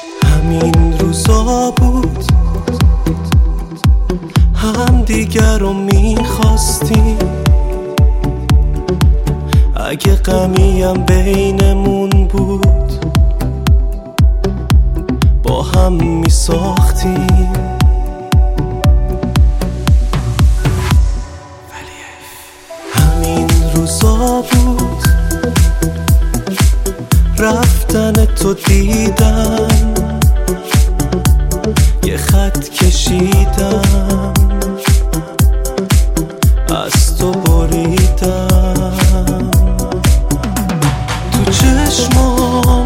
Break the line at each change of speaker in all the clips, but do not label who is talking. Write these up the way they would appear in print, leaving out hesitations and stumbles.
همین روزا بود هم دیگر رو میخواستیم، اگه غمیم بینمون بود با هم میساختیم. همین روزا بود رفتن تو دیدم، یه خط کشیدم از تو بریدم، تو چشمام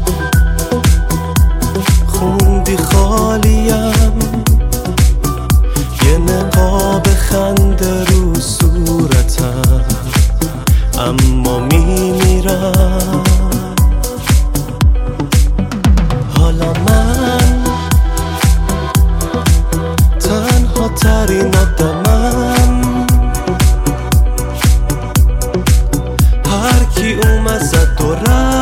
خوندی خالیم، یه نقاب خنده رو صورتم، اما میمیرم. حالا من تنها ترین آدمم، هر کی اومد زد و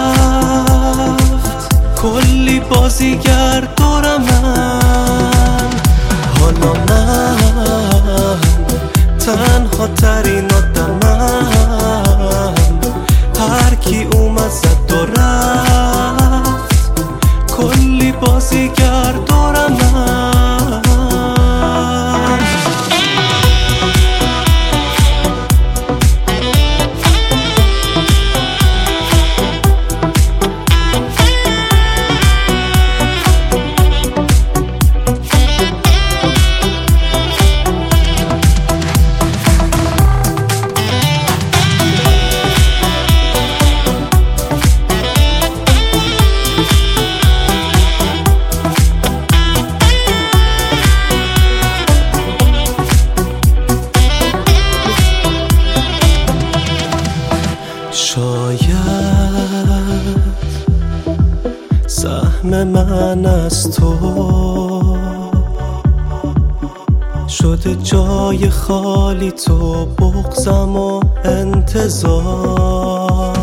رفت، کلی بازیگر دورمم. حالا من تنها ترین آدمم، هر کی اومد زد و رفت، کلی بازیگر دورمم. شاید سهم من از تو شده جای خالی، تو بغضم و انتظار.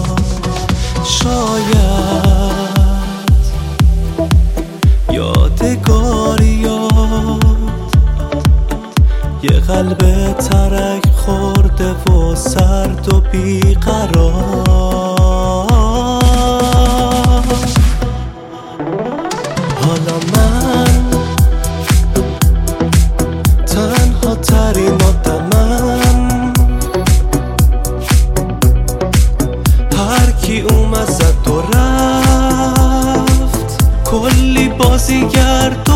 شاید یادگاریات یه قلب ترک خورده و سرد و بیقرار. حالا من تنها ترین آدمم، هر کی اومد زد و رفت، کلی بازیگر